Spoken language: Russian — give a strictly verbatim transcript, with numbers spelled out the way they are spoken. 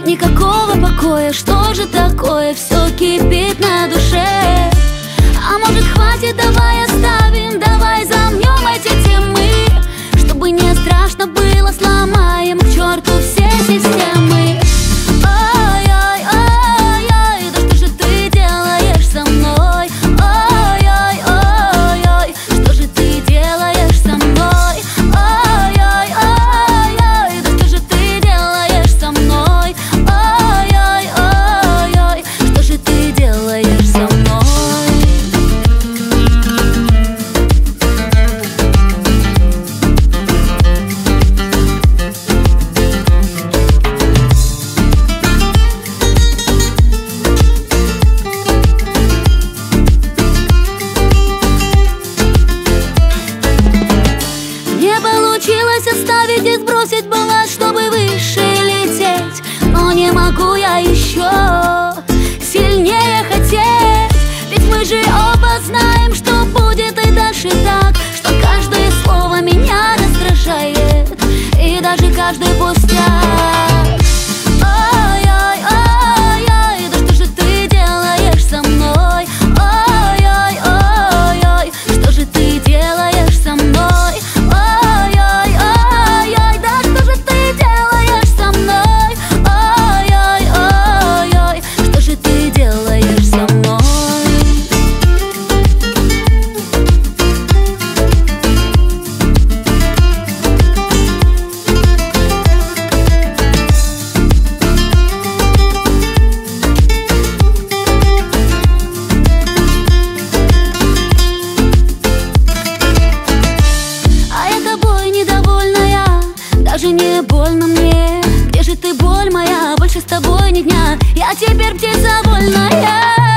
никакого покоя. Что же такое? Все кипит на душе. А может хватит, давай оставим, давай замнем эти темы. Чтобы не страшно было, сломаем к черту все системы. Ой-ой-ой-ой, да что же ты делаешь со мной? Ой-ой-ой-ой, что же ты делаешь со мной? Ой-ой-ой-ой, да что же ты делаешь со мной? Ой-ой-ой-ой, что же ты делаешь со мной? Получилось оставить и сбросить балласт, чтобы выше лететь. Но не могу я еще сильнее хотеть. Ведь мы же оба знаем, что будет и дальше так, что каждое слово меня раздражает, и даже каждый пустяк. Ой-ой-ой-ой, да что же ты делаешь со мной? Ой-ой-ой-ой, что же ты делаешь со мной? Даже не больно мне. Где же ты, боль моя? Больше с тобой ни дня. Я теперь птица вольная.